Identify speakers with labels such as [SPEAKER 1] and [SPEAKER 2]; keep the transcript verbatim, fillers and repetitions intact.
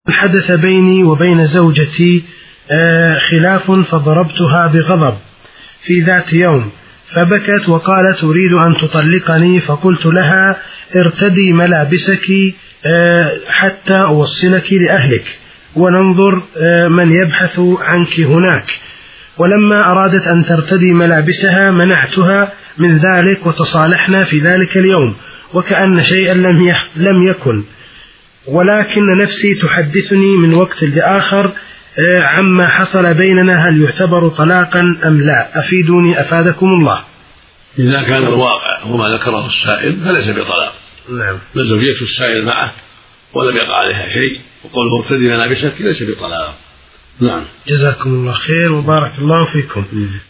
[SPEAKER 1] حدث بيني وبين زوجتي خلاف فضربتها بغضب في ذات يوم، فبكت وقالت أريد أن تطلقني، فقلت لها ارتدي ملابسك حتى أوصلك لأهلك وننظر من يبحث عنك هناك. ولما أرادت أن ترتدي ملابسها منعتها من ذلك وتصالحنا في ذلك اليوم وكأن شيئا لم يكن، ولكن نفسي تحدثني من وقت لآخر عما حصل بيننا، هل يعتبر طلاقا أم لا؟ أفيدوني أفادكم الله.
[SPEAKER 2] إذا كان الواقع هو ما ذكره السائل فليس بطلاق.
[SPEAKER 1] نعم.
[SPEAKER 2] زوجية السائل معه ولم يقع عليها شيء، وقوله ارتدي ملابسك ليس بطلاق. نعم.
[SPEAKER 1] جزاكم الله خير وبارك الله فيكم.